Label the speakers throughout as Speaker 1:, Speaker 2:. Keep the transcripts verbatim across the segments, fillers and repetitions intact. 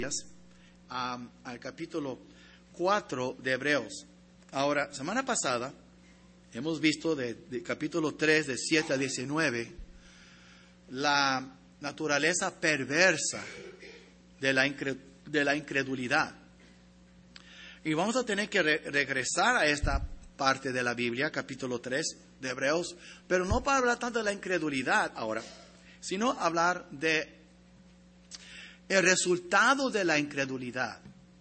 Speaker 1: Um, al capítulo cuatro de Hebreos. Ahora, semana pasada hemos visto de, de capítulo tres, de siete a diecinueve, la naturaleza perversa de la, incre, de la incredulidad. Y vamos a tener que re, regresar a esta parte de la Biblia, capítulo tres de Hebreos, pero no para hablar tanto de la incredulidad ahora, sino hablar de el resultado de la incredulidad.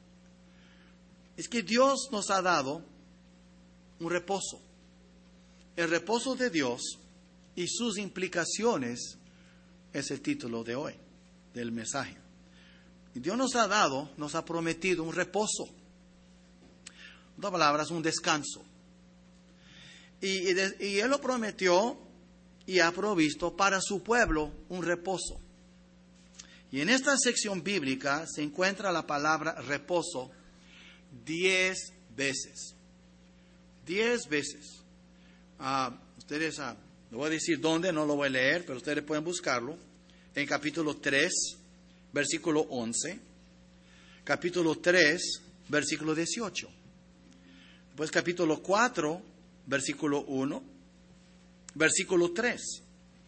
Speaker 1: Es que Dios nos ha dado un reposo. El reposo de Dios y sus implicaciones es el título de hoy, del mensaje. Y Dios nos ha dado, nos ha prometido un reposo. En otras palabras, un descanso. Y, y, de, y Él lo prometió y ha provisto para su pueblo un reposo. Y en esta sección bíblica se encuentra la palabra reposo diez veces. Diez veces. Uh, ustedes, uh, le voy a decir dónde, no lo voy a leer, pero ustedes pueden buscarlo. En capítulo tres, versículo once. Capítulo tres, versículo dieciocho. Después capítulo cuatro, versículo uno. Versículo tres.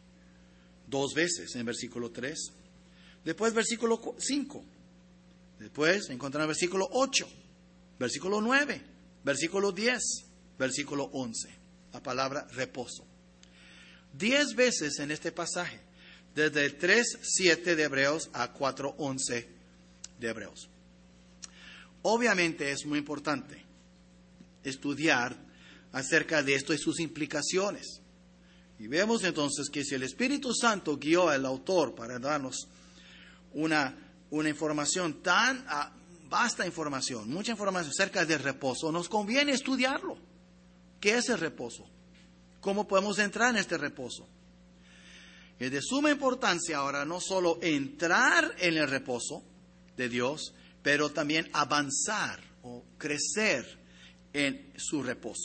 Speaker 1: Dos veces en versículo tres. Después versículo cinco. Después encontramos versículo ocho. Versículo nueve. Versículo diez. Versículo once. La palabra reposo. Diez veces en este pasaje. Desde el tres siete de Hebreos a cuatro once de Hebreos. Obviamente es muy importante estudiar acerca de esto y sus implicaciones. Y vemos entonces que si el Espíritu Santo guió al autor para darnos Una, una información tan uh, vasta información, mucha información acerca del reposo, nos conviene estudiarlo. ¿Qué es el reposo? ¿Cómo podemos entrar en este reposo? Es de suma importancia ahora no solo entrar en el reposo de Dios, pero también avanzar o crecer en su reposo.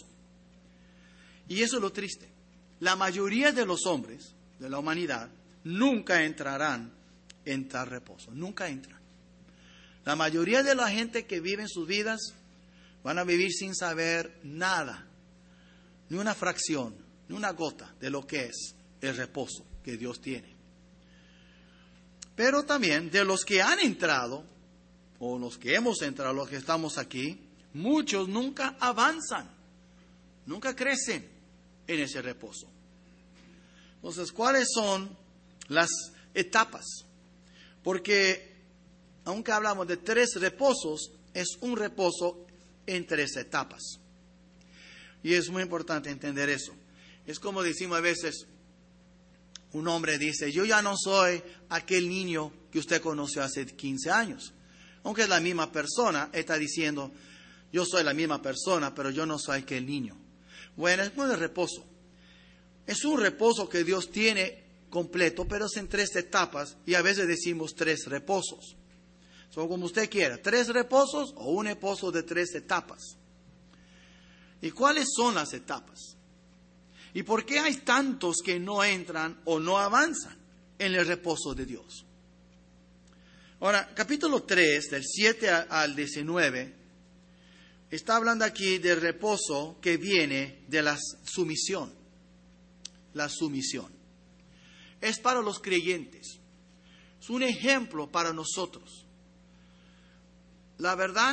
Speaker 1: Y eso es lo triste. La mayoría de los hombres de la humanidad nunca entrarán en tal reposo. Nunca entran. La mayoría de la gente que vive en sus vidas van a vivir sin saber nada, ni una fracción, ni una gota de lo que es el reposo que Dios tiene. Pero también de los que han entrado, o los que hemos entrado, los que estamos aquí, muchos nunca avanzan, nunca crecen en ese reposo. Entonces, ¿cuáles son las etapas? Porque, aunque hablamos de tres reposos, es un reposo en tres etapas. Y es muy importante entender eso. Es como decimos a veces, un hombre dice, yo ya no soy aquel niño que usted conoció hace quince años. Aunque es la misma persona, está diciendo, yo soy la misma persona, pero yo no soy aquel niño. Bueno, es un reposo. Es un reposo que Dios tiene completo, pero es en tres etapas y a veces decimos tres reposos. So, como usted quiera, tres reposos o un reposo de tres etapas. ¿Y cuáles son las etapas? ¿Y por qué hay tantos que no entran o no avanzan en el reposo de Dios? Ahora, capítulo tres, del siete al diecinueve, está hablando aquí del reposo que viene de la sumisión. La sumisión. Es para los creyentes. Es un ejemplo para nosotros. La verdad,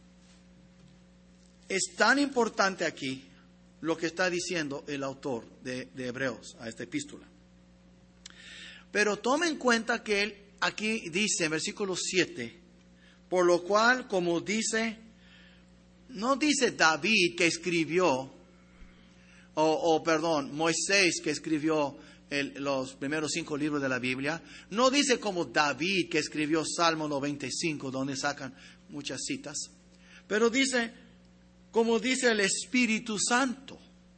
Speaker 1: es tan importante aquí lo que está diciendo el autor de, de Hebreos a esta epístola. Pero tome en cuenta que él aquí dice en versículo siete, por lo cual, como dice, no dice David que escribió, o, o perdón, Moisés que escribió El, los primeros cinco libros de la Biblia. No dice como David que escribió Salmo noventa y cinco, donde sacan muchas citas, pero dice como dice el Espíritu Santo.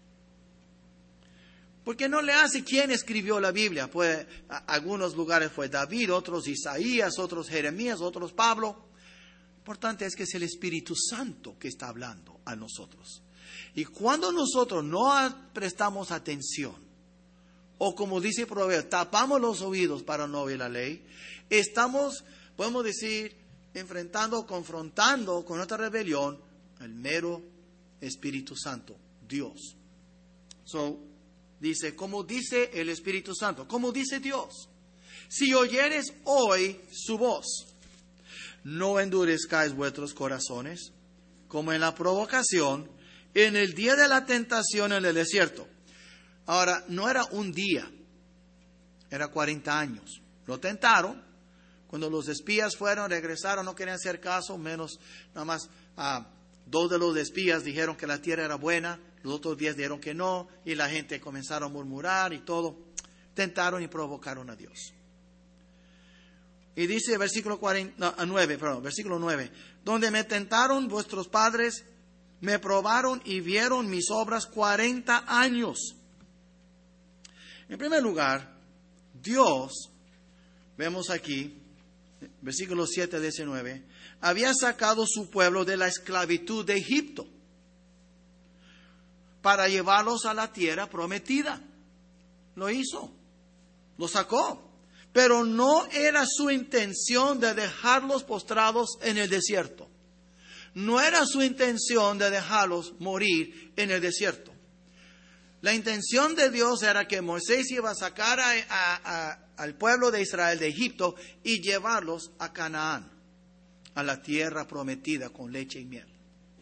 Speaker 1: Porque no le hace quién escribió la Biblia. Pues, a, algunos lugares fue David, otros Isaías, otros Jeremías, otros Pablo. Lo importante es que es el Espíritu Santo que está hablando a nosotros. Y cuando nosotros no prestamos atención, o como dice Proverbios, tapamos los oídos para no oír la ley, estamos, podemos decir, enfrentando, confrontando con nuestra rebelión el mero Espíritu Santo, Dios. So, dice, como dice el Espíritu Santo, como dice Dios, si oyeres hoy su voz, no endurezcáis vuestros corazones, como en la provocación, en el día de la tentación en el desierto. Ahora, no era un día, era cuarenta años. Lo tentaron. Cuando los espías fueron, regresaron, no querían hacer caso, menos nada más ah, dos de los espías dijeron que la tierra era buena, los otros diez dijeron que no, y la gente comenzaron a murmurar y todo. Tentaron y provocaron a Dios. Y dice versículo cuarenta, no, nueve, perdón, versículo nueve, donde me tentaron vuestros padres, me probaron y vieron mis obras cuarenta años. En primer lugar, Dios, vemos aquí, versículo siete, diecinueve, había sacado su pueblo de la esclavitud de Egipto para llevarlos a la tierra prometida. Lo hizo, lo sacó. Pero no era su intención de dejarlos postrados en el desierto. No era su intención de dejarlos morir en el desierto. La intención de Dios era que Moisés iba a sacar a, a, a, al pueblo de Israel de Egipto y llevarlos a Canaán, a la tierra prometida con leche y miel.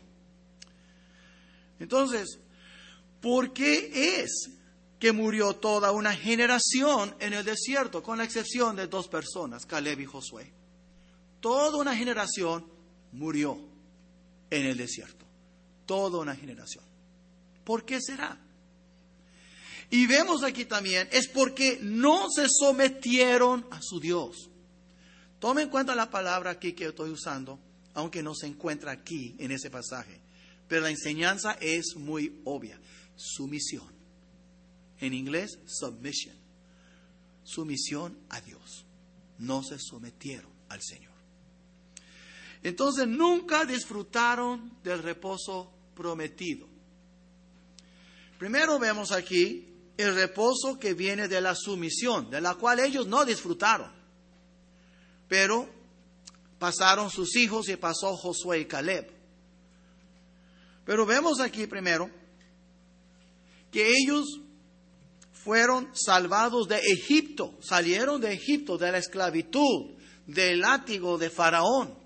Speaker 1: Entonces, ¿por qué es que murió toda una generación en el desierto, con la excepción de dos personas, Caleb y Josué? Toda una generación murió en el desierto. Toda una generación. ¿Por qué será? Y vemos aquí también, es porque no se sometieron a su Dios. Tome en cuenta la palabra aquí que estoy usando, aunque no se encuentra aquí en ese pasaje. Pero la enseñanza es muy obvia. Sumisión. En inglés, submission. Sumisión a Dios. No se sometieron al Señor. Entonces nunca disfrutaron del reposo prometido. Primero vemos aquí el reposo que viene de la sumisión, de la cual ellos no disfrutaron. Pero pasaron sus hijos y pasó Josué y Caleb. Pero vemos aquí primero que ellos fueron salvados de Egipto, salieron de Egipto, de la esclavitud, del látigo de Faraón,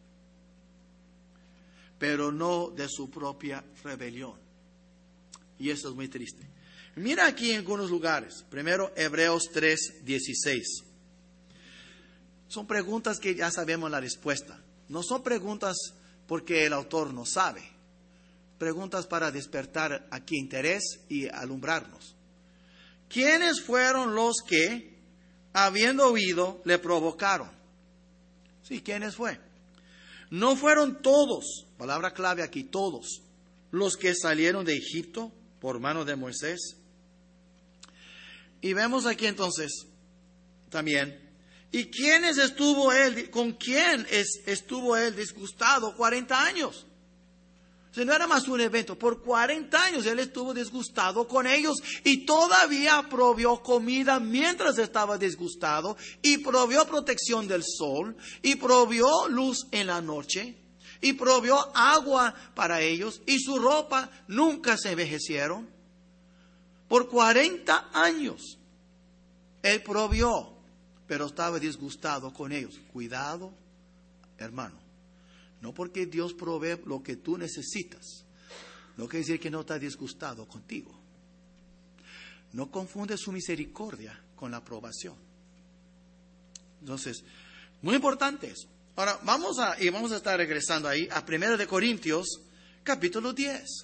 Speaker 1: pero no de su propia rebelión. Y eso es muy triste. Mira aquí en algunos lugares. Primero, Hebreos tres, dieciséis. Son preguntas que ya sabemos la respuesta. No son preguntas porque el autor no sabe. Preguntas para despertar aquí interés y alumbrarnos. ¿Quiénes fueron los que, habiendo oído, le provocaron? Sí, ¿quiénes fue? No fueron todos, palabra clave aquí, todos, los que salieron de Egipto por mano de Moisés. Y vemos aquí entonces también, ¿y quiénes estuvo él, con quién es, estuvo él disgustado cuarenta años? O sea, no era más un evento, por cuarenta años él estuvo disgustado con ellos y todavía provió comida mientras estaba disgustado y provió protección del sol y provió luz en la noche y provió agua para ellos y su ropa nunca se envejecieron. Por cuarenta años él provió, pero estaba disgustado con ellos. Cuidado, hermano. No porque Dios provee lo que tú necesitas, no quiere decir que no está disgustado contigo. No confunde su misericordia con la aprobación. Entonces, muy importante eso. Ahora, vamos a, y vamos a estar regresando ahí a primera de Corintios, capítulo diez.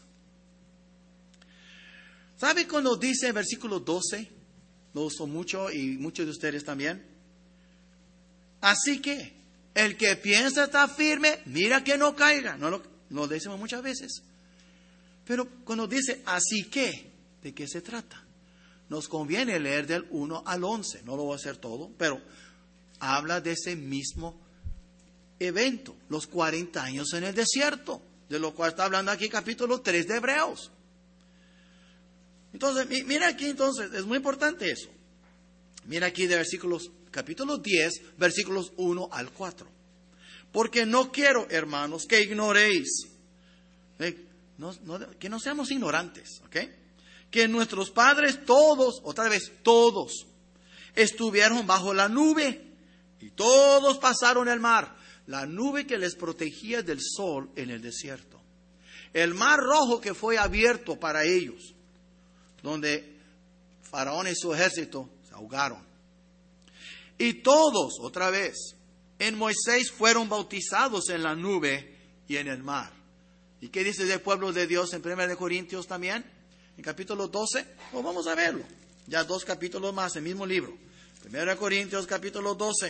Speaker 1: ¿Sabe cuando dice en versículo doce? Lo uso mucho y muchos de ustedes también. Así que, el que piensa estar firme, mira que no caiga. No lo, lo decimos muchas veces. Pero cuando dice, así que, ¿de qué se trata? Nos conviene leer del uno al once. No lo voy a hacer todo, pero habla de ese mismo evento, los cuarenta años en el desierto, de lo cual está hablando aquí capítulo tres de Hebreos. Entonces, mira aquí entonces, es muy importante eso. Mira aquí de versículos, capítulo diez, versículos uno al cuatro. porque no quiero, hermanos, que ignoréis. ¿Eh? No, no, que no seamos ignorantes, ¿ok? Que nuestros padres todos, otra vez, todos, estuvieron bajo la nube y todos pasaron el mar. La nube que les protegía del sol en el desierto. El mar rojo que fue abierto para ellos, donde Faraón y su ejército se ahogaron. Y todos, otra vez, en Moisés fueron bautizados en la nube y en el mar. ¿Y qué dice del pueblo de Dios en primera de Corintios también? En capítulo doce, pues vamos a verlo. Ya dos capítulos más, el mismo libro. primera de Corintios, capítulo doce.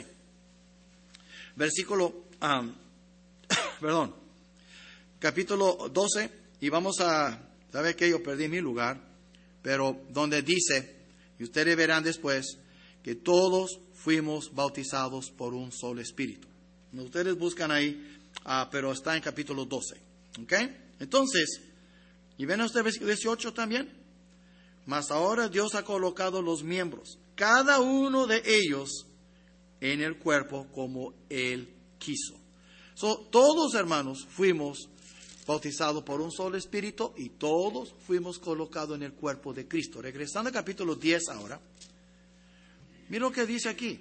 Speaker 1: Versículo, um, perdón, capítulo doce. Y vamos a, ¿sabe qué? Yo perdí mi lugar. Pero donde dice, y ustedes verán después, que todos fuimos bautizados por un solo espíritu. Ustedes buscan ahí, uh, pero está en capítulo doce. ¿Ok? Entonces, ¿y ven ustedes versículo dieciocho también? Mas ahora Dios ha colocado los miembros, cada uno de ellos, en el cuerpo como Él quiso. So, todos, hermanos, fuimos bautizados por un solo espíritu y todos fuimos colocados en el cuerpo de Cristo. Regresando al capítulo diez ahora. Mira lo que dice aquí.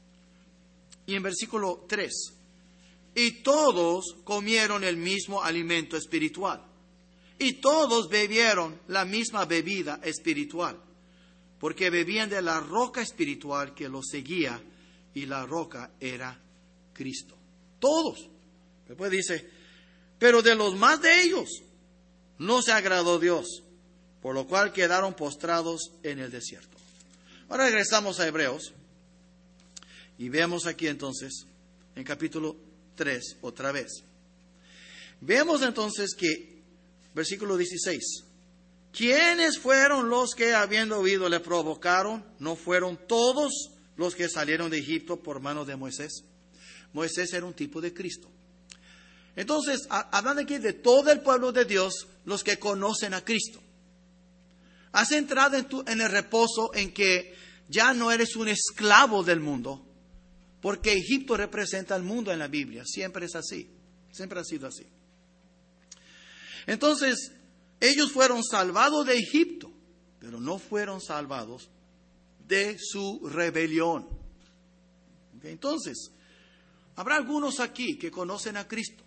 Speaker 1: Y en versículo tres. Y todos comieron el mismo alimento espiritual. Y todos bebieron la misma bebida espiritual. Porque bebían de la roca espiritual que los seguía. Y la roca era Cristo. Todos. Después dice, pero de los más de ellos no se agradó Dios. Por lo cual quedaron postrados en el desierto. Ahora regresamos a Hebreos. Y vemos aquí entonces, en capítulo tres, otra vez. Vemos entonces que, versículo dieciséis, ¿quiénes fueron los que habiendo oído le provocaron? ¿No fueron todos los que salieron de Egipto por mano de Moisés? Moisés era un tipo de Cristo. Entonces, hablando aquí de todo el pueblo de Dios, los que conocen a Cristo. Has entrado en, tu, en el reposo en que ya no eres un esclavo del mundo, porque Egipto representa al mundo en la Biblia. Siempre es así. Siempre ha sido así. Entonces, ellos fueron salvados de Egipto, pero no fueron salvados de su rebelión. ¿Okay? Entonces, habrá algunos aquí que conocen a Cristo,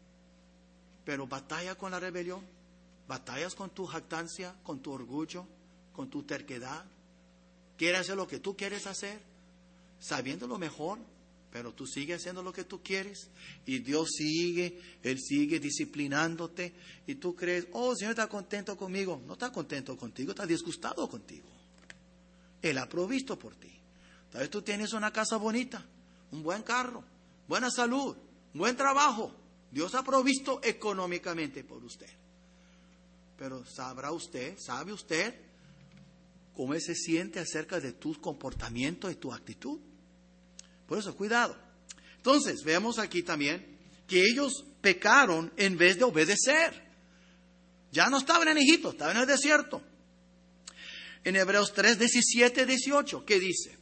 Speaker 1: pero batalla con la rebelión, batallas con tu jactancia, con tu orgullo, con tu terquedad. Quieres hacer lo que tú quieres hacer, sabiendo lo mejor, pero tú sigues haciendo lo que tú quieres y Dios sigue, Él sigue disciplinándote y tú crees, oh, el Señor está contento conmigo. No está contento contigo, está disgustado contigo. Él ha provisto por ti. Tal vez tú tienes una casa bonita, un buen carro, buena salud, buen trabajo. Dios ha provisto económicamente por usted. Pero ¿sabrá usted, sabe usted cómo Él se siente acerca de tu comportamiento y tu actitud? Por eso, cuidado. Entonces, vemos aquí también que ellos pecaron en vez de obedecer. Ya no estaban en Egipto, estaban en el desierto. En Hebreos tres, diecisiete, dieciocho, ¿qué dice?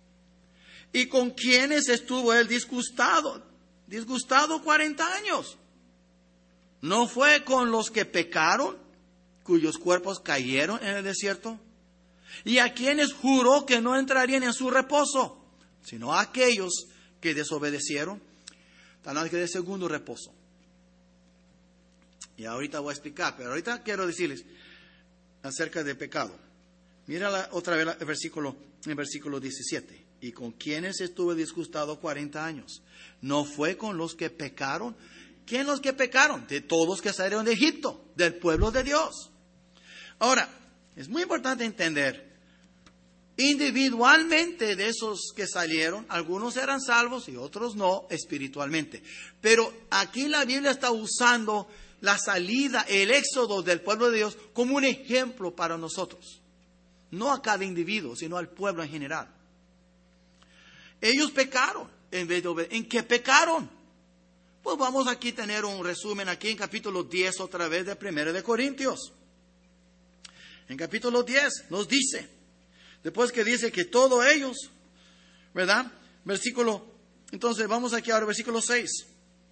Speaker 1: ¿Y con quiénes estuvo él disgustado? Disgustado cuarenta años. ¿No fue con los que pecaron, cuyos cuerpos cayeron en el desierto? ¿Y a quienes juró que no entrarían en su reposo? Sino a aquellos que desobedecieron, tal que de segundo reposo. Y ahorita voy a explicar, pero ahorita quiero decirles acerca del pecado. Mira la, otra vez el versículo, en versículo diecisiete. ¿Y con quienes estuvo disgustado cuarenta años? ¿No fue con los que pecaron? ¿Quién los que pecaron? De todos que salieron de Egipto, del pueblo de Dios. Ahora, es muy importante entender, individualmente de esos que salieron, algunos eran salvos y otros no espiritualmente. Pero aquí la Biblia está usando la salida, el éxodo del pueblo de Dios como un ejemplo para nosotros. No a cada individuo, sino al pueblo en general. Ellos pecaron en vez de obedecer. ¿En qué pecaron? Pues vamos aquí a tener un resumen aquí en capítulo diez otra vez de primera de Corintios. En capítulo diez nos dice, después que dice que todos ellos, ¿verdad? Versículo, entonces vamos aquí ahora, versículo seis.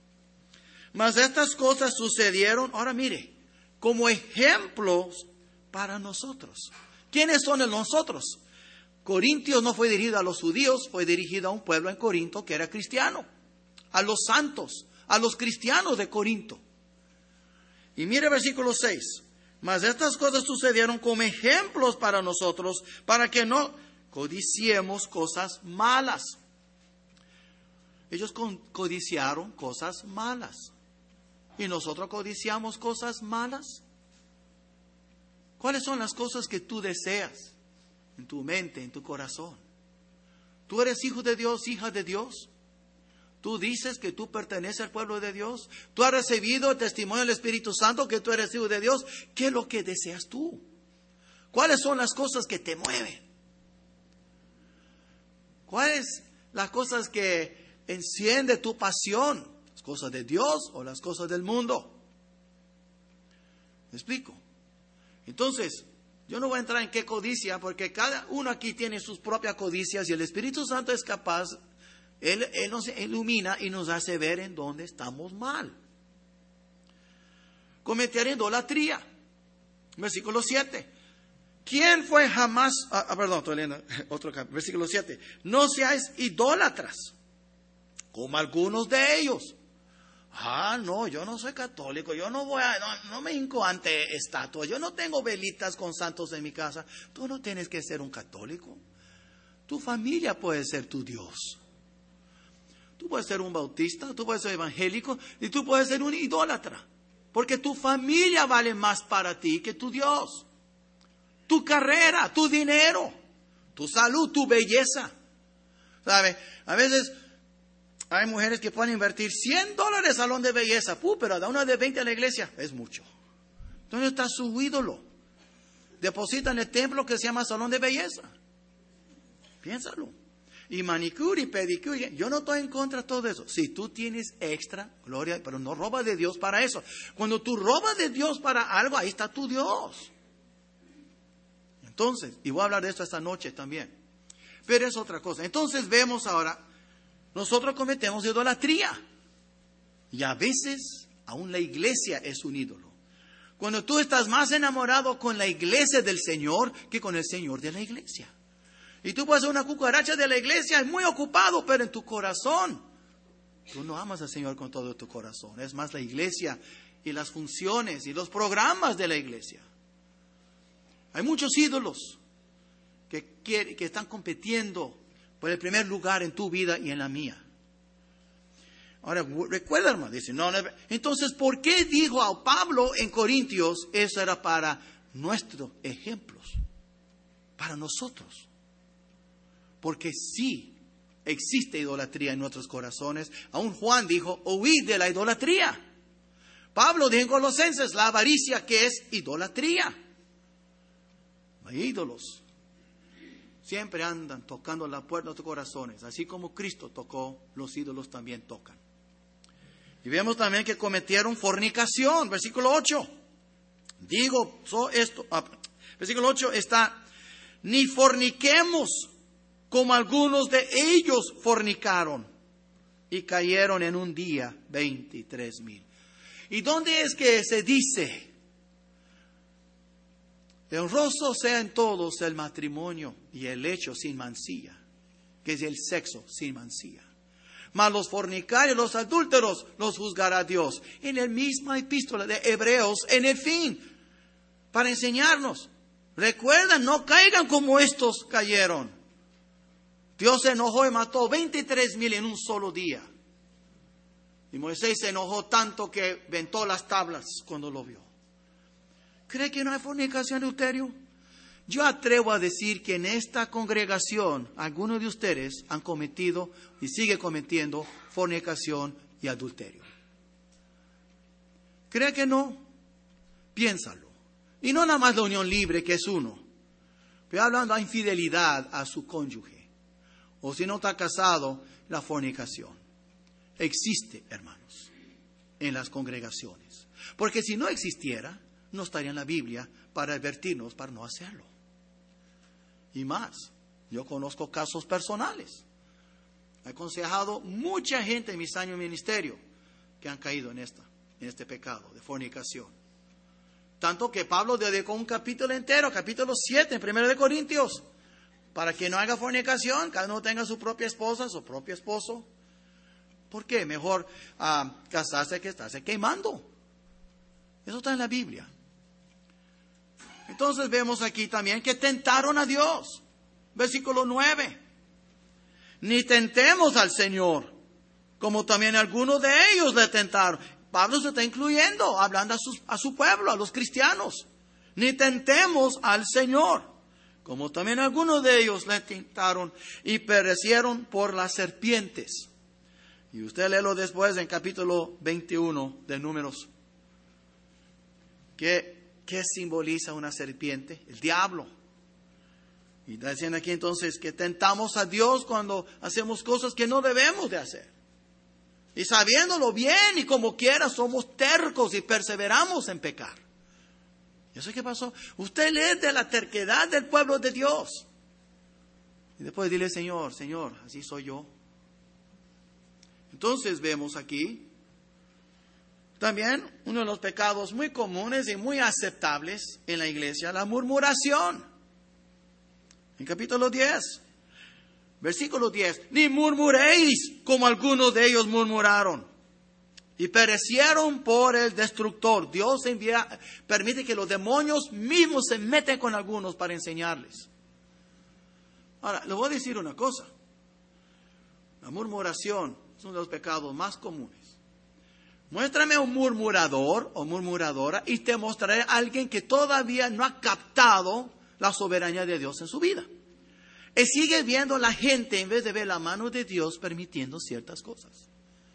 Speaker 1: Mas estas cosas sucedieron, ahora mire, como ejemplos para nosotros. ¿Quiénes son los nosotros? Corintios no fue dirigido a los judíos, fue dirigido a un pueblo en Corinto que era cristiano, a los santos, a los cristianos de Corinto. Y mire versículo seis. Mas estas cosas sucedieron como ejemplos para nosotros, para que no codiciemos cosas malas. Ellos codiciaron cosas malas. ¿Y nosotros codiciamos cosas malas? ¿Cuáles son las cosas que tú deseas en tu mente, en tu corazón? ¿Tú eres hijo de Dios, hija de Dios? ¿Tú dices que tú perteneces al pueblo de Dios? ¿Tú has recibido el testimonio del Espíritu Santo que tú eres hijo de Dios? ¿Qué es lo que deseas tú? ¿Cuáles son las cosas que te mueven? ¿Cuáles las cosas que enciende tu pasión? ¿Las cosas de Dios o las cosas del mundo? ¿Me explico? Entonces, yo no voy a entrar en qué codicia, porque cada uno aquí tiene sus propias codicias y el Espíritu Santo es capaz, Él, Él nos ilumina y nos hace ver en dónde estamos mal. Cometer idolatría. Versículo siete. ¿Quién fue jamás, ah, ah, perdón, estoy leyendo otro capítulo, versículo siete. No seáis idólatras, como algunos de ellos. Ah, no, yo no soy católico, yo no voy a, no, no me hinco ante estatuas, yo no tengo velitas con santos en mi casa. Tú no tienes que ser un católico. Tu familia puede ser tu Dios. Tú puedes ser un bautista, tú puedes ser evangélico y tú puedes ser un idólatra. Porque tu familia vale más para ti que tu Dios. Tu carrera, tu dinero, tu salud, tu belleza. ¿Sabe? A veces hay mujeres que pueden invertir cien dólares en salón de belleza. Puh, pero da una de veinte a la iglesia. Es mucho. ¿Dónde está su ídolo? Deposita en el templo que se llama salón de belleza. Piénsalo. Y manicure y pedicure. Yo no estoy en contra de todo eso. Si tú tienes extra, gloria, pero no robas de Dios para eso. Cuando tú robas de Dios para algo, ahí está tu Dios. Entonces, y voy a hablar de esto esta noche también. Pero es otra cosa. Entonces vemos ahora, nosotros cometemos idolatría. Y a veces, aún la iglesia es un ídolo. Cuando tú estás más enamorado con la iglesia del Señor que con el Señor de la iglesia. Y tú puedes ser una cucaracha de la iglesia, es muy ocupado, pero en tu corazón, tú no amas al Señor con todo tu corazón. Es más la iglesia y las funciones y los programas de la iglesia. Hay muchos ídolos que, que, que están compitiendo por el primer lugar en tu vida y en la mía. Ahora, recuerda, hermano, dice, no, no, entonces, ¿por qué dijo a Pablo en Corintios? Eso era para nuestros ejemplos, para nosotros. Porque sí existe idolatría en nuestros corazones. Aún Juan dijo, huid de la idolatría. Pablo dijo en Colosenses, la avaricia que es idolatría. Hay ídolos. Siempre andan tocando la puerta de tus corazones. Así como Cristo tocó, los ídolos también tocan. Y vemos también que cometieron fornicación. Versículo ocho. Digo so esto. Ah, versículo ocho está, ni forniquemos como algunos de ellos fornicaron y cayeron en un día veintitrés mil. ¿Y dónde es que se dice? Honroso sea en todos el matrimonio y el hecho sin mancilla, que es el sexo sin mancilla. Mas los fornicarios, los adúlteros, los juzgará Dios. En la misma epístola de Hebreos, en el fin, para enseñarnos. Recuerdan, no caigan como estos cayeron. Dios se enojó y mató veintitrés mil en un solo día. Y Moisés se enojó tanto que ventó las tablas cuando lo vio. ¿Cree que no hay fornicación y adulterio? Yo atrevo a decir que en esta congregación algunos de ustedes han cometido y sigue cometiendo fornicación y adulterio. ¿Cree que no? Piénsalo. Y no nada más la unión libre, que es uno. Pero hablando de infidelidad a su cónyuge. O si no está casado, la fornicación. Existe, hermanos, en las congregaciones. Porque si no existiera, no estaría en la Biblia para advertirnos para no hacerlo. Y más, yo conozco casos personales. He aconsejado mucha gente en mis años de ministerio que han caído en esta, en este pecado de fornicación. Tanto que Pablo dedicó un capítulo entero, capítulo siete, en primero de Corintios, para que no haga fornicación, cada uno tenga su propia esposa, su propio esposo. ¿Por qué? Mejor uh, casarse que estarse quemando. Eso está en la Biblia. Entonces vemos aquí también que tentaron a Dios. Versículo nueve. Ni tentemos al Señor, como también algunos de ellos le tentaron. Pablo se está incluyendo, hablando a, sus, a su pueblo, a los cristianos. Ni tentemos al Señor, como también algunos de ellos le tentaron y perecieron por las serpientes. Y usted léelo después en capítulo veintiuno de Números. ¿Qué, qué simboliza una serpiente? El diablo. Y está diciendo aquí entonces que tentamos a Dios cuando hacemos cosas que no debemos de hacer. Y sabiéndolo bien y como quiera somos tercos y perseveramos en pecar. ¿Y eso qué pasó? Usted lee de la terquedad del pueblo de Dios. Y después dile, Señor, Señor, así soy yo. Entonces vemos aquí también uno de los pecados muy comunes y muy aceptables en la iglesia, la murmuración. En capítulo diez, versículo diez. Ni murmuréis como algunos de ellos murmuraron y perecieron por el destructor. Dios envía, permite que los demonios mismos se meten con algunos para enseñarles. Ahora, le voy a decir una cosa. La murmuración es uno de los pecados más comunes. Muéstrame un murmurador o murmuradora y te mostraré a alguien que todavía no ha captado la soberanía de Dios en su vida. Y sigue viendo la gente en vez de ver la mano de Dios permitiendo ciertas cosas.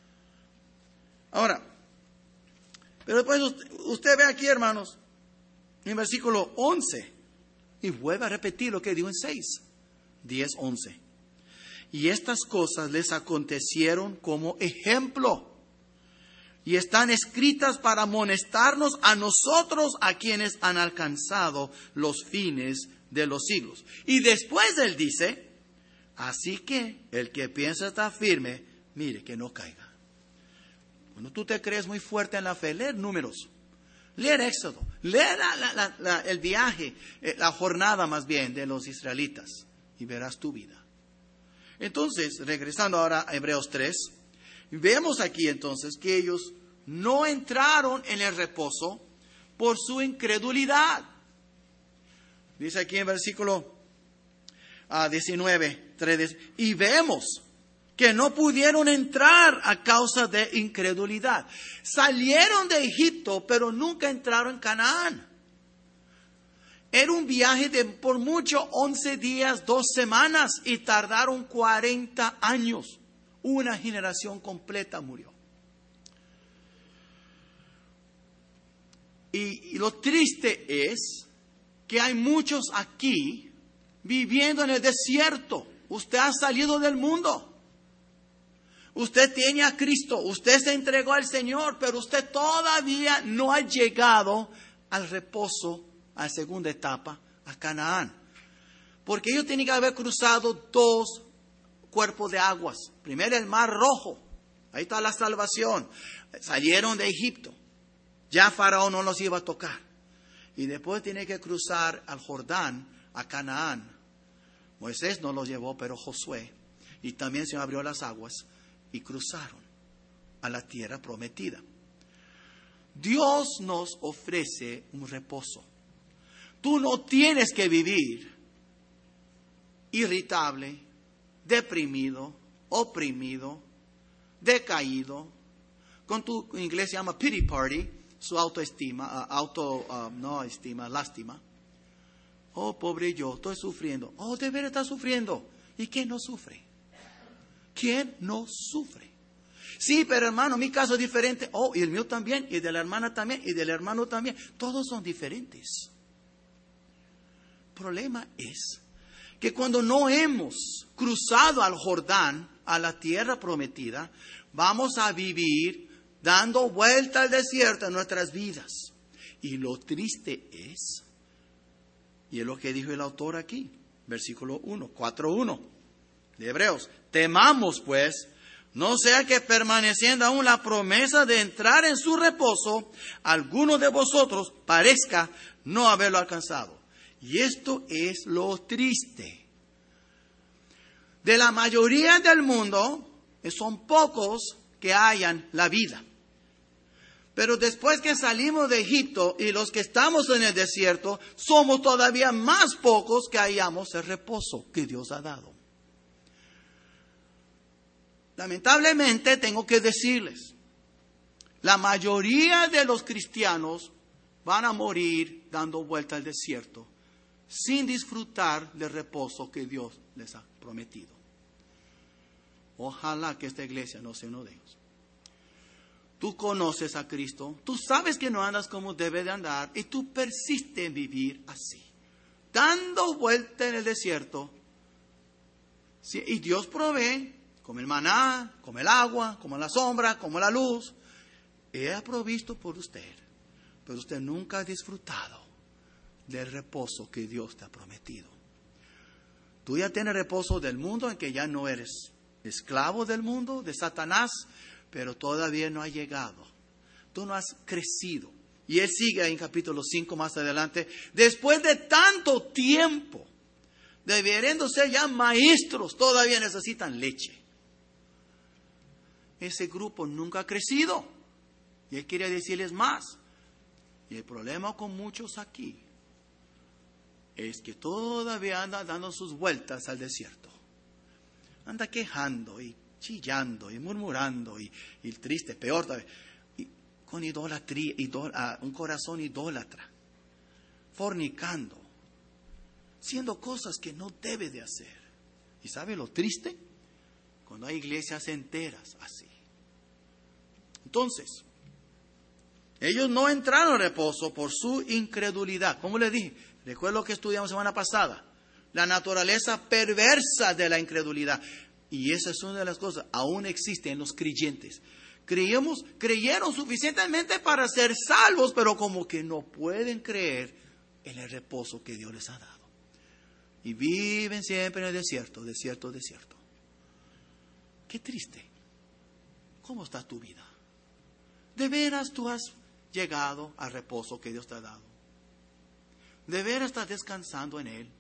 Speaker 1: Ahora, pero después usted, usted ve aquí, hermanos, en versículo once, y vuelve a repetir lo que dijo en seis, diez, once. Y estas cosas les acontecieron como ejemplo, y están escritas para amonestarnos a nosotros, a quienes han alcanzado los fines de los siglos. Y después él dice, así que el que piensa estar firme, mire que no caiga. Cuando tú te crees muy fuerte en la fe, leer Números, leer Éxodo, leer la, la, la, la, el viaje, eh, la jornada más bien de los israelitas, y verás tu vida. Entonces, regresando ahora a Hebreos tres, vemos aquí entonces que ellos no entraron en el reposo por su incredulidad. Dice aquí en versículo uh, diecinueve, tres, y vemos que no pudieron entrar a causa de incredulidad. Salieron de Egipto, pero nunca entraron en Canaán. Era un viaje de por mucho once días, dos semanas, y tardaron cuarenta años. Una generación completa murió. Y, y lo triste es que hay muchos aquí viviendo en el desierto. Usted ha salido del mundo. Usted tiene a Cristo. Usted se entregó al Señor, pero usted todavía no ha llegado al reposo, a la segunda etapa, a Canaán. Porque ellos tienen que haber cruzado dos cuerpos de aguas. Primero el Mar Rojo. Ahí está la salvación. Salieron de Egipto. Ya Faraón no los iba a tocar. Y después tiene que cruzar al Jordán, a Canaán. Moisés no los llevó, pero Josué. Y también se abrió las aguas y cruzaron a la tierra prometida. Dios nos ofrece un reposo. Tú no tienes que vivir irritable, deprimido, oprimido, decaído, con tu, en inglés se llama pity party, su autoestima, uh, auto, uh, no estima, lástima. Oh, pobre yo, estoy sufriendo. Oh, de veras está sufriendo. ¿Y quién no sufre? ¿Quién no sufre? Sí, pero hermano, mi caso es diferente. Oh, y el mío también, y de la hermana también, y del hermano también. Todos son diferentes. El problema es que cuando no hemos cruzado al Jordán, a la tierra prometida, vamos a vivir dando vuelta al desierto en nuestras vidas. Y lo triste es, y es lo que dijo el autor aquí, versículo uno, cuatro uno de Hebreos. Temamos pues, No sea que permaneciendo aún la promesa de entrar en su reposo, alguno de vosotros parezca no haberlo alcanzado. Y esto es lo triste. De la mayoría del mundo, son pocos que hallan la vida. Pero después que salimos de Egipto y los que estamos en el desierto, somos todavía más pocos que hallamos el reposo que Dios ha dado. Lamentablemente tengo que decirles, la mayoría de los cristianos van a morir dando vuelta al desierto sin disfrutar del reposo que Dios les ha prometido. Ojalá que esta iglesia no sea uno de ellos. Tú conoces a Cristo, tú sabes que no andas como debe de andar y tú persistes en vivir así, dando vuelta en el desierto. Sí, y Dios provee, como el maná, como el agua, como la sombra, como la luz. Él ha provisto por usted, pero usted nunca ha disfrutado del reposo que Dios te ha prometido. Tú ya tienes reposo del mundo en que ya no eres esclavo del mundo, de Satanás, pero todavía no ha llegado. Tú no has crecido. Y él sigue en capítulo cinco más adelante. Después de tanto tiempo, debiendo ser ya maestros, todavía necesitan leche. Ese grupo nunca ha crecido. Y él quiere decirles más. Y el problema con muchos aquí es que todavía anda dando sus vueltas al desierto. Anda quejando y chillando y murmurando y, y triste, peor todavía, y con idolatría, idol, uh, un corazón idólatra, fornicando, haciendo cosas que no debe de hacer. ¿Y sabe lo triste? Cuando hay iglesias enteras así. Entonces, ellos no entraron en reposo por su incredulidad. ¿Cómo les dije? Recuerdo lo que estudiamos semana pasada. La naturaleza perversa de la incredulidad. Y esa es una de las cosas, aún existe en los creyentes. Creíamos, creyeron suficientemente para ser salvos, pero como que no pueden creer en el reposo que Dios les ha dado. Y viven siempre en el desierto, desierto, desierto. Qué triste. ¿Cómo está tu vida? ¿De veras tú has llegado al reposo que Dios te ha dado? ¿De veras estás descansando en Él?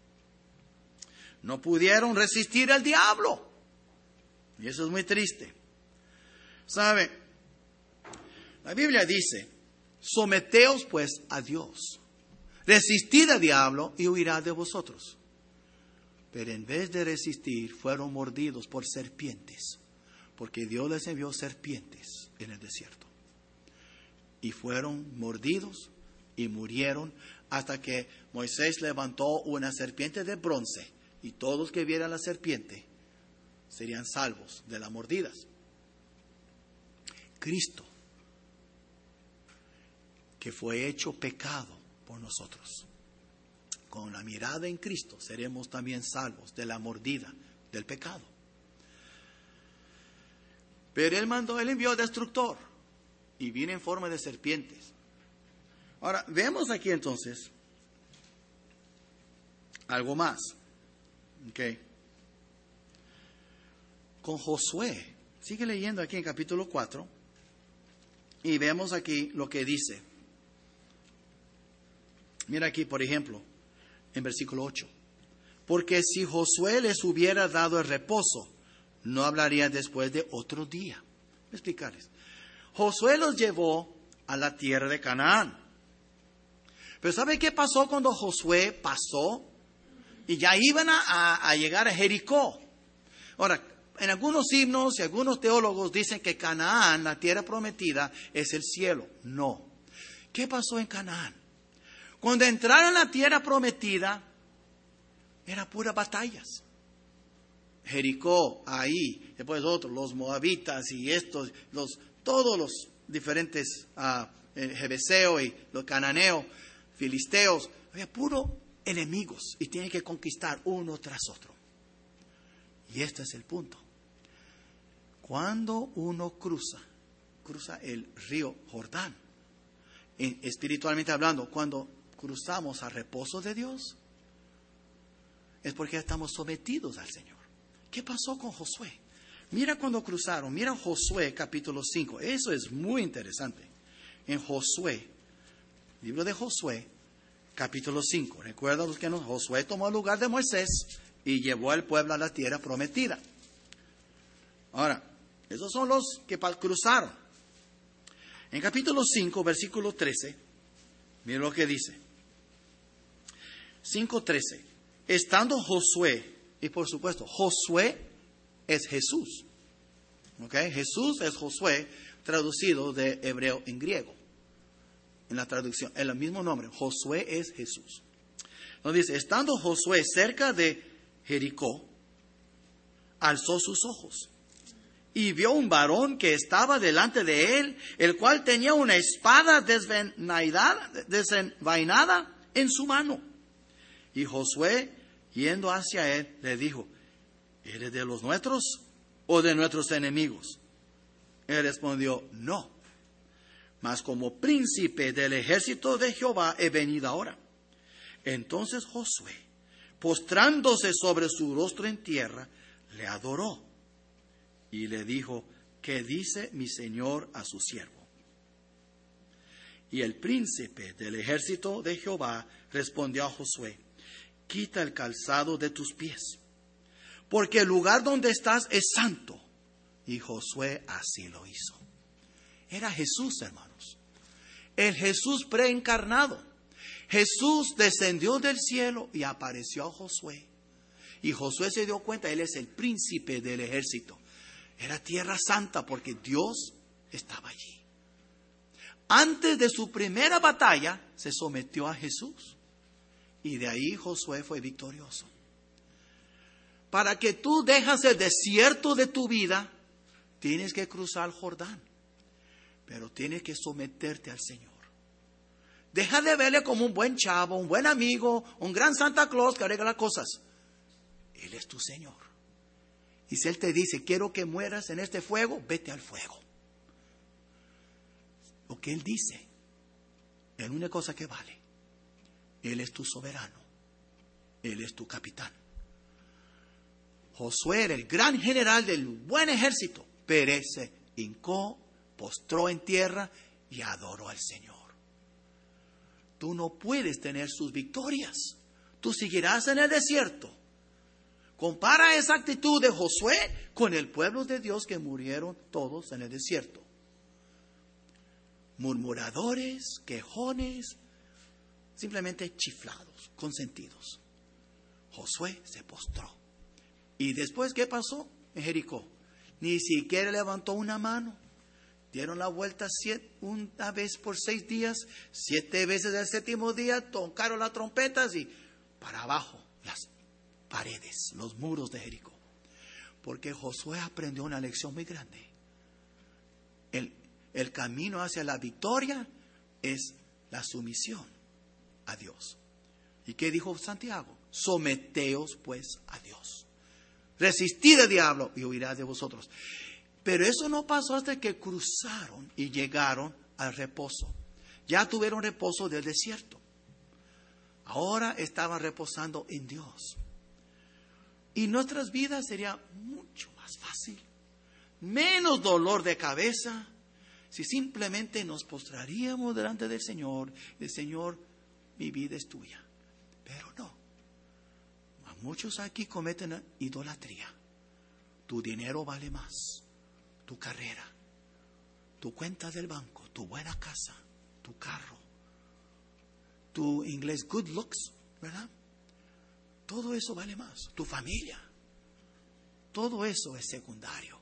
Speaker 1: No pudieron resistir al diablo. Y eso es muy triste. ¿Sabe? La Biblia dice, someteos pues a Dios. Resistid al diablo y huirá de vosotros. Pero en vez de resistir, fueron mordidos por serpientes. Porque Dios les envió serpientes en el desierto. Y fueron mordidos y murieron hasta que Moisés levantó una serpiente de bronce. Y todos que vieran la serpiente serían salvos de las mordidas. Cristo, que fue hecho pecado por nosotros. Con la mirada en Cristo seremos también salvos de la mordida del pecado. Pero Él mandó, Él envió al destructor y vino en forma de serpientes. Ahora, vemos aquí entonces algo más. Okay. Con Josué, sigue leyendo aquí en capítulo cuatro y vemos aquí lo que dice. Mira aquí, por ejemplo, en versículo ocho. Porque si Josué les hubiera dado el reposo, no hablaría después de otro día. Voy a explicarles. Josué los llevó a la tierra de Canaán. Pero ¿sabe qué pasó cuando Josué pasó? Y ya iban a, a llegar a Jericó. Ahora, en algunos himnos y algunos teólogos dicen que Canaán, la tierra prometida, es el cielo. No. ¿Qué pasó en Canaán? Cuando entraron a la tierra prometida, era puras batallas. Jericó, ahí, después otros, los moabitas y estos, los, todos los diferentes, uh, jebuseo y los cananeos, filisteos, había puro enemigos y tienen que conquistar uno tras otro. Y este es el punto. Cuando uno cruza, cruza el río Jordán, espiritualmente hablando, cuando cruzamos al reposo de Dios, es porque estamos sometidos al Señor. ¿Qué pasó con Josué? Mira cuando cruzaron, mira Josué capítulo cinco, eso es muy interesante. En Josué, libro de Josué, capítulo cinco, recuerda los que no, Josué tomó el lugar de Moisés y llevó al pueblo a la tierra prometida. Ahora, esos son los que cruzaron. En capítulo cinco, versículo trece, mira lo que dice. cinco trece. Estando Josué, y por supuesto, Josué es Jesús. ¿Ok? Jesús es Josué, traducido de hebreo en griego. En la traducción, es el mismo nombre. Josué es Jesús. Entonces dice, estando Josué cerca de Jericó, alzó sus ojos y vio un varón que estaba delante de él, el cual tenía una espada desenvainada, desenvainada en su mano. Y Josué, yendo hacia él, le dijo, ¿eres de los nuestros o de nuestros enemigos? Él respondió, no, mas como príncipe del ejército de Jehová he venido ahora. Entonces Josué, postrándose sobre su rostro en tierra, le adoró y le dijo, ¿qué dice mi señor a su siervo? Y el príncipe del ejército de Jehová respondió a Josué, quita el calzado de tus pies, porque el lugar donde estás es santo. Y Josué así lo hizo. Era Jesús, hermanos. El Jesús preencarnado. Jesús descendió del cielo y apareció a Josué. Y Josué se dio cuenta, él es el príncipe del ejército. Era tierra santa porque Dios estaba allí. Antes de su primera batalla, se sometió a Jesús. Y de ahí Josué fue victorioso. Para que tú dejes el desierto de tu vida, tienes que cruzar el Jordán. Pero tienes que someterte al Señor. Deja de verle como un buen chavo, un buen amigo, un gran Santa Claus que arregla las cosas. Él es tu Señor. Y si Él te dice, quiero que mueras en este fuego, vete al fuego. Lo que Él dice es la única cosa que vale. Él es tu soberano. Él es tu capitán. Josué era el gran general del buen ejército, pero se hincó, postró en tierra y adoró al Señor. Tú no puedes tener sus victorias. Tú seguirás en el desierto. Compara esa actitud de Josué con el pueblo de Dios que murieron todos en el desierto. Murmuradores, quejones, simplemente chiflados, consentidos. Josué se postró. ¿Y después qué pasó en Jericó? Ni siquiera levantó una mano. Dieron la vuelta siete, una vez por seis días, siete veces el séptimo día, tocaron las trompetas y para abajo las paredes, los muros de Jericó. Porque Josué aprendió una lección muy grande. El, el camino hacia la victoria es la sumisión a Dios. ¿Y qué dijo Santiago? Someteos pues a Dios. Resistid al diablo y huirá de vosotros. Pero eso no pasó hasta que cruzaron y llegaron al reposo. Ya tuvieron reposo del desierto. Ahora estaban reposando en Dios. Y nuestras vidas sería mucho más fácil, menos dolor de cabeza, si simplemente nos postraríamos delante del Señor. El Señor, mi vida es tuya. Pero no. Muchos aquí cometen idolatría. Tu dinero vale más. Tu carrera, tu cuenta del banco, tu buena casa, tu carro, tu inglés good looks, ¿verdad? Todo eso vale más. Tu familia. Todo eso es secundario.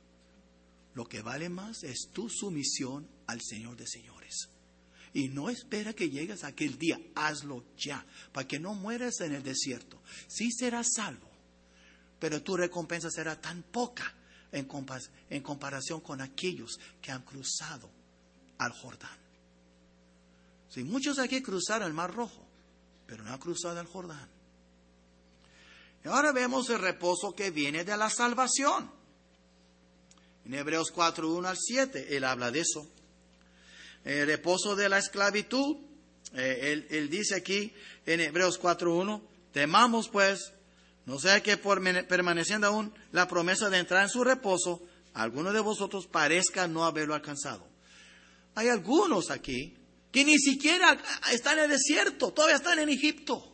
Speaker 1: Lo que vale más es tu sumisión al Señor de señores. Y no espera que llegues a aquel día. Hazlo ya, para que no mueras en el desierto. Sí serás salvo, pero tu recompensa será tan poca en, compa- en comparación con aquellos que han cruzado al Jordán. Sí, muchos aquí cruzaron el Mar Rojo, pero no han cruzado el Jordán. Y ahora vemos el reposo que viene de la salvación. En Hebreos cuatro, uno al siete, él habla de eso. El reposo de la esclavitud, eh, él, él dice aquí en Hebreos cuatro, uno, temamos pues No sea que por permaneciendo aún la promesa de entrar en su reposo, alguno de vosotros parezca no haberlo alcanzado. Hay algunos aquí que ni siquiera están en el desierto, todavía están en Egipto.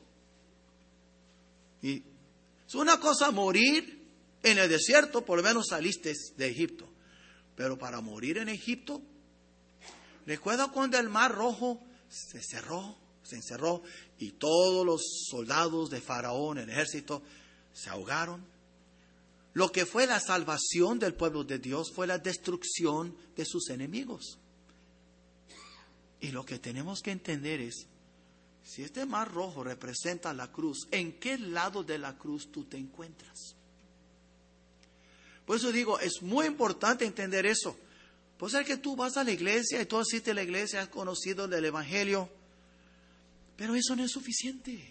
Speaker 1: Y es una cosa morir en el desierto, por lo menos saliste de Egipto. Pero para morir en Egipto, recuerda cuando el Mar Rojo se cerró, se encerró y todos los soldados de Faraón, el ejército, se ahogaron. Lo que fue la salvación del pueblo de Dios fue la destrucción de sus enemigos. Y lo que tenemos que entender es, si este Mar Rojo representa la cruz, ¿en qué lado de la cruz tú te encuentras? Por eso digo, es muy importante entender eso. Puede ser que tú vas a la iglesia y tú asistes a la iglesia, has conocido del Evangelio, pero eso no es suficiente.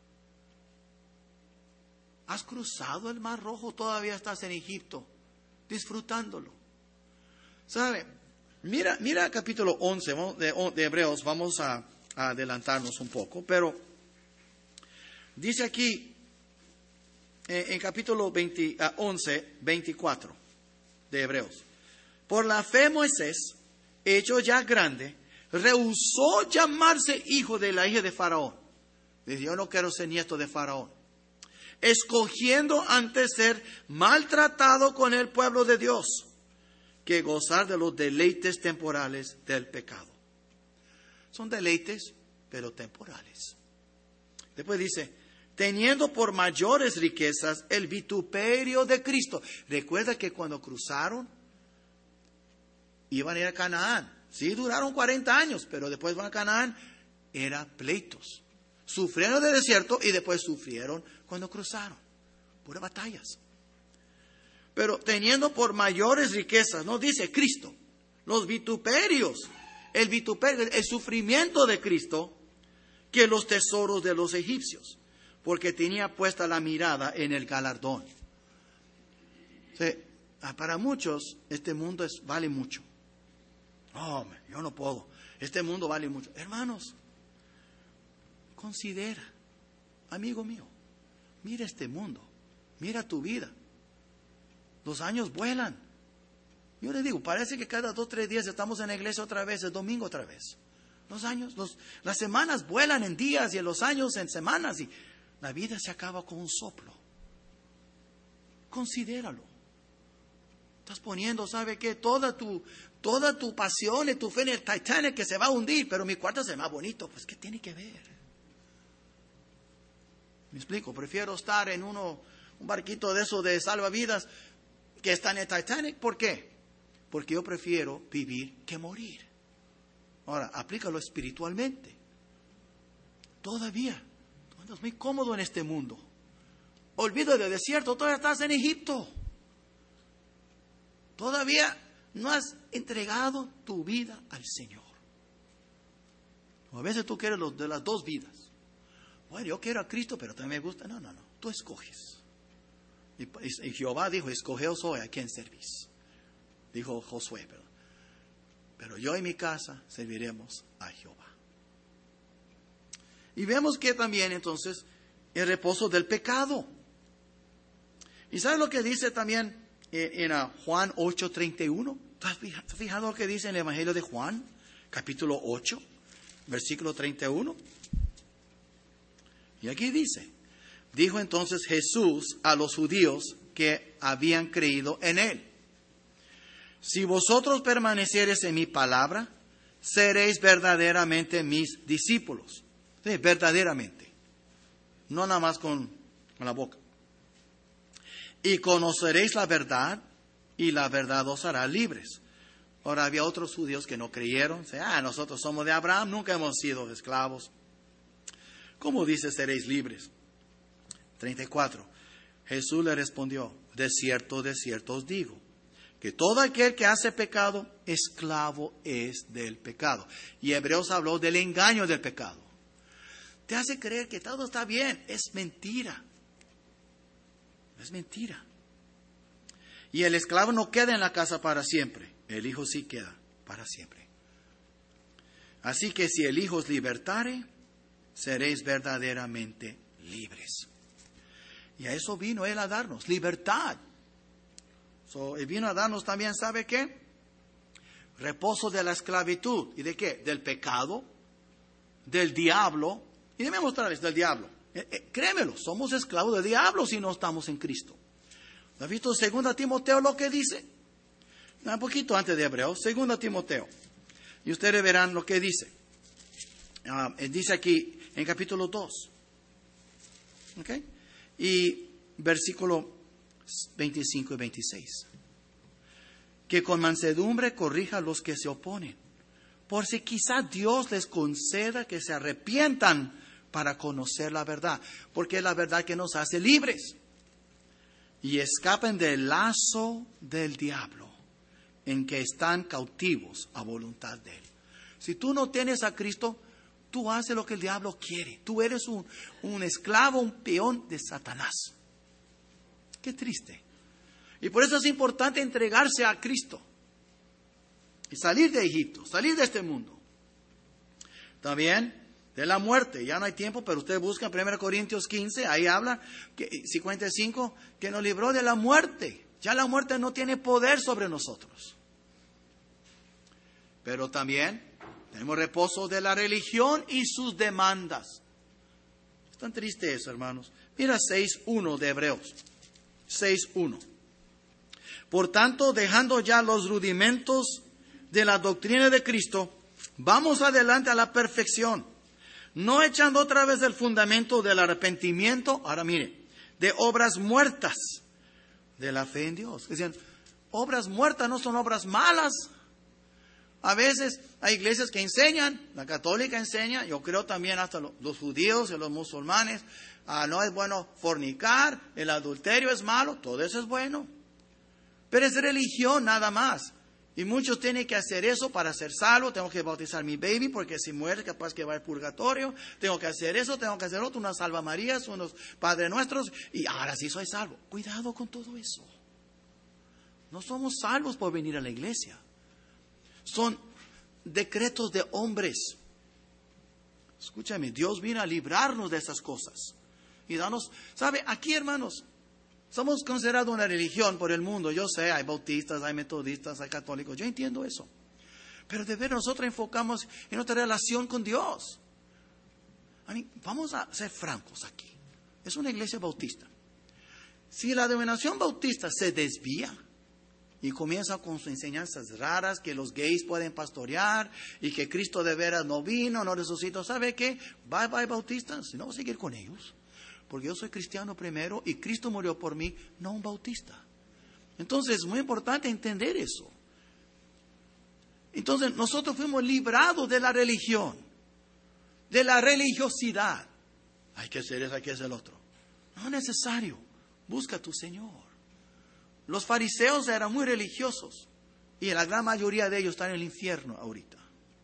Speaker 1: Has cruzado el Mar Rojo, todavía estás en Egipto, disfrutándolo. ¿Sabe? Mira, mira el capítulo once de, de Hebreos, vamos a, a adelantarnos un poco, pero dice aquí, en, en capítulo veinte, once, veinticuatro de Hebreos. Por la fe Moisés, hecho ya grande, rehusó llamarse hijo de la hija de Faraón. Dice, yo no quiero ser nieto de Faraón. Escogiendo antes ser maltratado con el pueblo de Dios, que gozar de los deleites temporales del pecado. Son deleites, pero temporales. Después dice, teniendo por mayores riquezas el vituperio de Cristo. Recuerda que cuando cruzaron, iban a ir a Canaán. Sí, duraron cuarenta años, pero después van a Canaán, eran pleitos. Sufrieron de desierto y después sufrieron cuando cruzaron. Puras batallas. Pero teniendo por mayores riquezas, no dice Cristo, los vituperios, el vituperio, el sufrimiento de Cristo, que los tesoros de los egipcios, porque tenía puesta la mirada en el galardón. O sea, para muchos, este mundo es, vale mucho. Oh, yo no puedo. Este mundo vale mucho. Hermanos, considera, amigo mío, mira este mundo, mira tu vida. Los años vuelan. Yo les digo, parece que cada dos, tres días estamos en la iglesia otra vez, el domingo otra vez. Los años, los, las semanas vuelan en días y los años en semanas y la vida se acaba con un soplo. Considéralo. Estás poniendo, ¿sabe qué? Toda tu, toda tu pasión y tu fe en el Titanic que se va a hundir, pero mi cuarto es más bonito. Pues, ¿qué tiene que ver? Me explico, prefiero estar en uno, un barquito de esos de salvavidas que está en el Titanic. ¿Por qué? Porque yo prefiero vivir que morir. Ahora, aplícalo espiritualmente. Todavía, tú andas muy cómodo en este mundo. Olvídate del desierto, todavía estás en Egipto. Todavía no has entregado tu vida al Señor. O a veces tú quieres los de las dos vidas. Bueno, yo quiero a Cristo, pero también me gusta. No, no, no, tú escoges. Y, y, y Jehová dijo, escogeos hoy a quién servís. Dijo Josué, pero, pero yo y mi casa serviremos a Jehová. Y vemos que también entonces el reposo del pecado. ¿Y sabes lo que dice también en, en Juan ocho treinta y uno? ¿Tú has fijado lo que dice en el Evangelio de Juan, capítulo ocho, versículo treinta y uno? Y aquí dice, dijo entonces Jesús a los judíos que habían creído en él: si vosotros permaneciereis en mi palabra, seréis verdaderamente mis discípulos. Sí, verdaderamente. No nada más con, con la boca. Y conoceréis la verdad, y la verdad os hará libres. Ahora había otros judíos que no creyeron. O sea, ah, nosotros somos de Abraham, nunca hemos sido esclavos. ¿Cómo dice seréis libres? treinta y cuatro. Jesús le respondió: de cierto, de cierto os digo, que todo aquel que hace pecado, esclavo es del pecado. Y Hebreos habló del engaño del pecado. Te hace creer que todo está bien. Es mentira. Es mentira. Y el esclavo no queda en la casa para siempre. El Hijo sí queda para siempre. Así que si el Hijo os libertare, seréis verdaderamente libres. Y a eso vino Él a darnos, libertad. So, Él vino a darnos también, ¿sabe qué? Reposo de la esclavitud. ¿Y de qué? Del pecado, del diablo. Y déjeme mostrarles del diablo. Eh, eh, créemelo, somos esclavos del diablo si no estamos en Cristo. ¿Has visto segunda Timoteo lo que dice? Un poquito antes de Hebreos, segunda Timoteo. Y ustedes verán lo que dice. Uh, dice aquí en capítulo dos. ¿Ok? Y versículo veinticinco y veintiséis. Que con mansedumbre corrija a los que se oponen, por si quizá Dios les conceda que se arrepientan para conocer la verdad, porque es la verdad que nos hace libres, y escapen del lazo del diablo, en que están cautivos a voluntad de Él. Si tú no tienes a Cristo, tú haces lo que el diablo quiere. Tú eres un, un esclavo, un peón de Satanás. Qué triste. Y por eso es importante entregarse a Cristo y salir de Egipto, salir de este mundo. También de la muerte. Ya no hay tiempo, pero usted busca en primera Corintios quince, ahí habla, que, cincuenta y cinco, que nos libró de la muerte. Ya la muerte no tiene poder sobre nosotros. Pero también tenemos reposo de la religión y sus demandas. Es tan triste eso, hermanos. Mira seis uno de Hebreos. seis uno. Por tanto, dejando ya los rudimentos de la doctrina de Cristo, vamos adelante a la perfección, no echando otra vez el fundamento del arrepentimiento, ahora mire, de obras muertas, de la fe en Dios. Decían, obras muertas no son obras malas. A veces hay iglesias que enseñan, la católica enseña, yo creo también hasta los, los judíos y los musulmanes, ah, no es bueno fornicar, el adulterio es malo, todo eso es bueno. Pero es religión nada más. Y muchos tienen que hacer eso para ser salvo. Tengo que bautizar mi baby porque si muere capaz que va al purgatorio. Tengo que hacer eso, tengo que hacer otro, unas salva Marías, unos Padre Nuestros. Y ahora sí soy salvo. Cuidado con todo eso. No somos salvos por venir a la iglesia. Son decretos de hombres. Escúchame, Dios vino a librarnos de esas cosas. Y darnos, ¿sabe? Aquí, hermanos, somos considerados una religión por el mundo. Yo sé, hay bautistas, hay metodistas, hay católicos. Yo entiendo eso. Pero de ver nosotros enfocamos en nuestra relación con Dios. I mean, vamos a ser francos aquí. Es una iglesia bautista. Si la denominación bautista se desvía y comienza con sus enseñanzas raras, que los gays pueden pastorear y que Cristo de veras no vino, no resucitó, ¿sabe qué? Bye bye bautistas, no voy a seguir con ellos. Porque yo soy cristiano primero y Cristo murió por mí, no un bautista. Entonces es muy importante entender eso. Entonces nosotros fuimos librados de la religión, de la religiosidad. Hay que hacer eso, hay que hacer el otro. No es necesario. Busca a tu Señor. Los fariseos eran muy religiosos y la gran mayoría de ellos están en el infierno ahorita.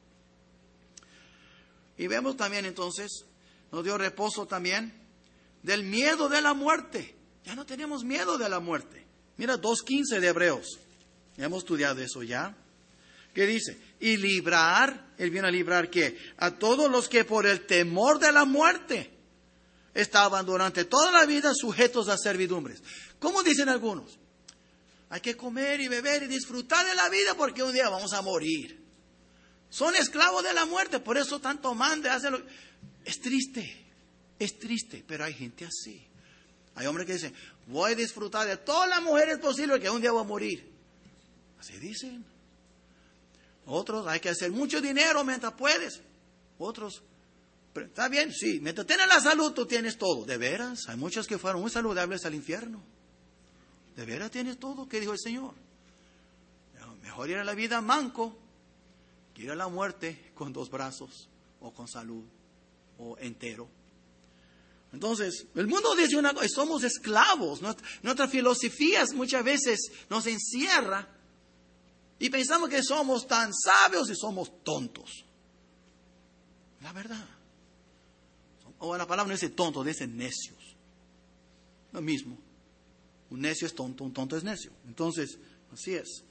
Speaker 1: Y vemos también entonces, nos dio reposo también del miedo de la muerte. Ya no tenemos miedo de la muerte. Mira dos quince de Hebreos. Ya hemos estudiado eso ya. ¿Qué dice? Y librar, Él viene a librar ¿qué? A todos los que por el temor de la muerte estaban durante toda la vida sujetos a servidumbres. ¿Cómo dicen algunos? Hay que comer y beber y disfrutar de la vida porque un día vamos a morir. Son esclavos de la muerte, por eso tanto mande, hacen lo... Es triste. Es triste, pero hay gente así. Hay hombres que dicen, voy a disfrutar de todas las mujeres posibles que un día voy a morir. Así dicen. Otros, hay que hacer mucho dinero mientras puedes. Otros, está bien, sí, mientras tienes la salud tú tienes todo. De veras, hay muchos que fueron muy saludables al infierno. De veras tienes todo, ¿qué dijo el Señor? Mejor ir a la vida manco que ir a la muerte con dos brazos o con salud o entero. Entonces, el mundo dice una cosa, somos esclavos. Nuestras filosofías muchas veces nos encierra y pensamos que somos tan sabios y somos tontos. La verdad. O la palabra no dice tonto, dice necios. Lo mismo. Un necio es tonto, un tonto es necio. Entonces, así es.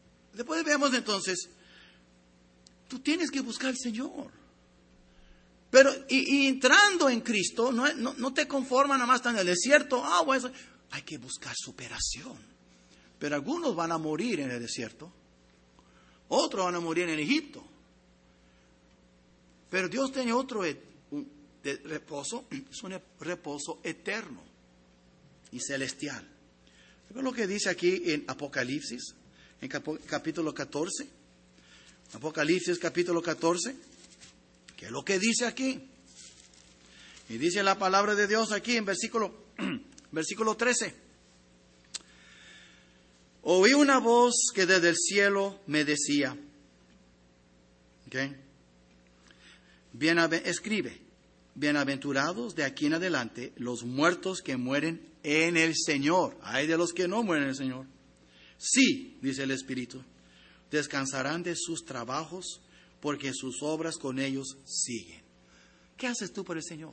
Speaker 1: Después vemos entonces, tú tienes que buscar al Señor. Pero y, y entrando en Cristo, no, no, no te conformas nada más estar en el desierto. Ah, bueno, hay que buscar superación. Pero algunos van a morir en el desierto. Otros van a morir en Egipto. Pero Dios tiene otro un, de reposo. Es un reposo eterno y celestial. ¿Ves lo que dice aquí en Apocalipsis? En capítulo catorce. Apocalipsis capítulo catorce. ¿Qué es lo que dice aquí? Y dice la palabra de Dios aquí en versículo, versículo trece. Oí una voz que desde el cielo me decía, ¿okay? Bienav- escribe, bienaventurados de aquí en adelante los muertos que mueren en el Señor. Hay de los que no mueren en el Señor. Sí, dice el Espíritu, descansarán de sus trabajos, porque sus obras con ellos siguen. ¿Qué haces tú por el Señor?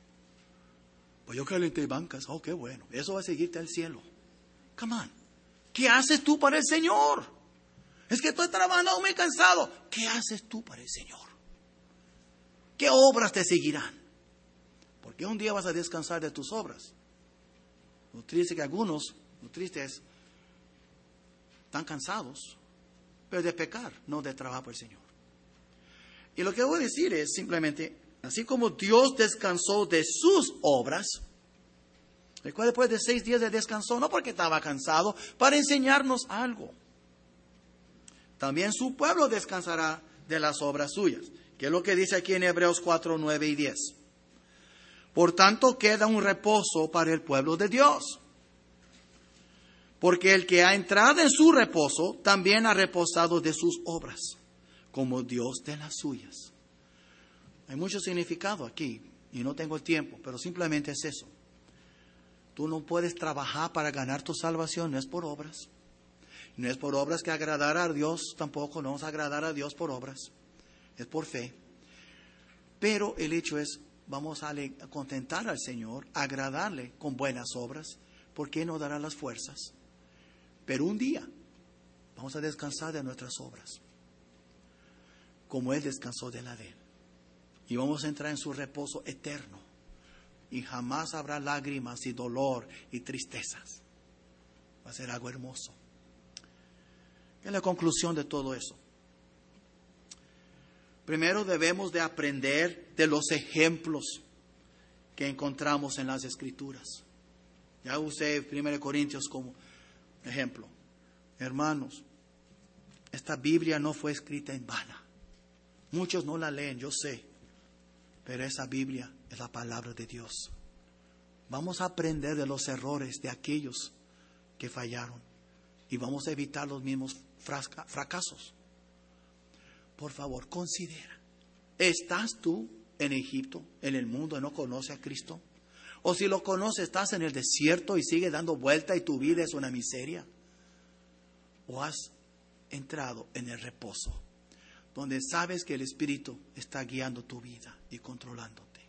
Speaker 1: Pues yo calenté bancas. Oh, qué bueno. Eso va a seguirte al cielo. Come on. ¿Qué haces tú para el Señor? Es que estoy trabajando muy cansado. ¿Qué haces tú para el Señor? ¿Qué obras te seguirán? Porque un día vas a descansar de tus obras. Lo triste es que algunos, lo triste es, están cansados, pero de pecar, no de trabajar por el Señor. Y lo que voy a decir es simplemente, así como Dios descansó de sus obras, recuerda, después de seis días de descanso, no porque estaba cansado, para enseñarnos algo. También su pueblo descansará de las obras suyas, que es lo que dice aquí en Hebreos cuatro, nueve y diez. Por tanto, queda un reposo para el pueblo de Dios. Porque el que ha entrado en su reposo, también ha reposado de sus obras, como Dios de las suyas. Hay mucho significado aquí, y no tengo el tiempo, pero simplemente es eso. Tú no puedes trabajar para ganar tu salvación, no es por obras. No es por obras que agradar a Dios, tampoco no vamos a agradar a Dios por obras. Es por fe. Pero el hecho es, vamos a, le, a contentar al Señor, agradarle con buenas obras, porque Él nos dará las fuerzas. Pero un día vamos a descansar de nuestras obras, como Él descansó de la de Él. Y vamos a entrar en su reposo eterno. Y jamás habrá lágrimas y dolor y tristezas. Va a ser algo hermoso. ¿Qué es la conclusión de todo eso? Primero debemos de aprender de los ejemplos que encontramos en las Escrituras. Ya usé primera Corintios como ejemplo. Hermanos, esta Biblia no fue escrita en vano. Muchos no la leen, yo sé. Pero esa Biblia es la palabra de Dios. Vamos a aprender de los errores de aquellos que fallaron. Y vamos a evitar los mismos fracasos. Por favor, considera. ¿Estás tú en Egipto, en el mundo, y no conoces a Cristo? O si lo conoces, estás en el desierto y sigues dando vuelta y tu vida es una miseria. ¿O has entrado en el reposo, donde sabes que el Espíritu está guiando tu vida y controlándote?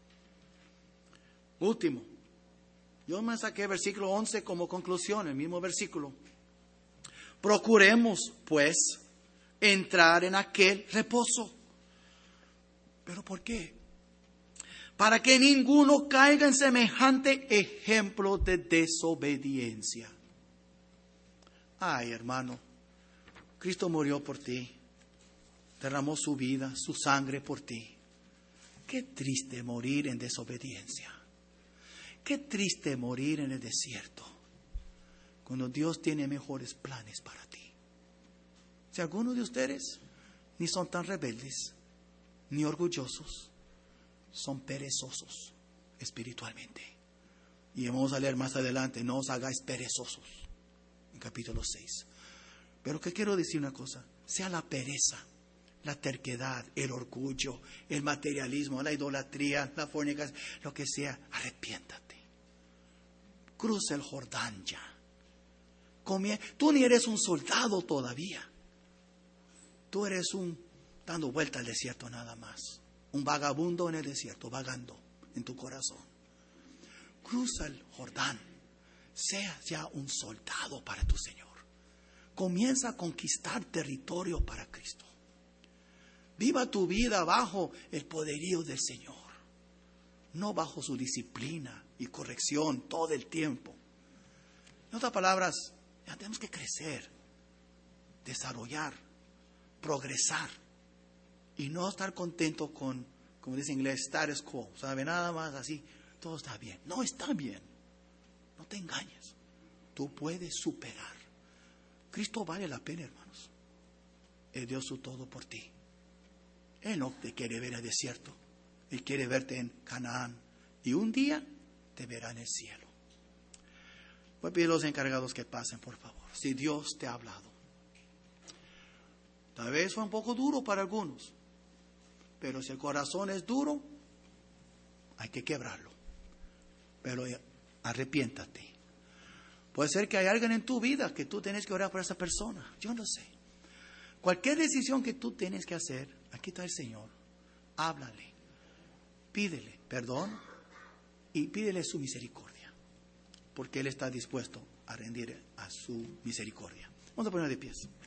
Speaker 1: Último, yo me saqué el versículo once como conclusión, el mismo versículo. Procuremos, pues, entrar en aquel reposo. ¿Pero por qué? Para que ninguno caiga en semejante ejemplo de desobediencia. Ay, hermano, Cristo murió por ti. Derramó su vida, su sangre por ti. Qué triste morir en desobediencia. Qué triste morir en el desierto, cuando Dios tiene mejores planes para ti. Si algunos de ustedes ni son tan rebeldes, ni orgullosos, son perezosos espiritualmente. Y vamos a leer más adelante, no os hagáis perezosos, en capítulo seis. Pero que quiero decir una cosa, sea la pereza, la terquedad, el orgullo, el materialismo, la idolatría, la fornicación, lo que sea, arrepiéntate. Cruza el Jordán ya. Comie- Tú ni eres un soldado todavía. Tú eres un dando vuelta al desierto nada más. Un vagabundo en el desierto, vagando en tu corazón. Cruza el Jordán. Sea ya un soldado para tu Señor. Comienza a conquistar territorio para Cristo. Viva tu vida bajo el poderío del Señor, no bajo su disciplina y corrección todo el tiempo. En otras palabras, ya tenemos que crecer, desarrollar, progresar y no estar contento con, como dice en inglés, status quo, ¿sabe? Nada más así, todo está bien. No está bien, no te engañes, tú puedes superar. Cristo vale la pena, hermanos. Él dio su todo por ti. Él no te quiere ver en el desierto, Él quiere verte en Canaán y un día te verá en el cielo. Voy a pedir a los encargados que pasen, por favor. Si Dios te ha hablado, tal vez fue un poco duro para algunos, pero si el corazón es duro, hay que quebrarlo. Pero arrepiéntate. Puede ser que hay alguien en tu vida que tú tienes que orar por esa persona. Yo no sé. Cualquier decisión que tú tienes que hacer, aquí está el Señor. Háblale. Pídele perdón y pídele su misericordia. Porque Él está dispuesto a rendir a su misericordia. Vamos a poner de pies.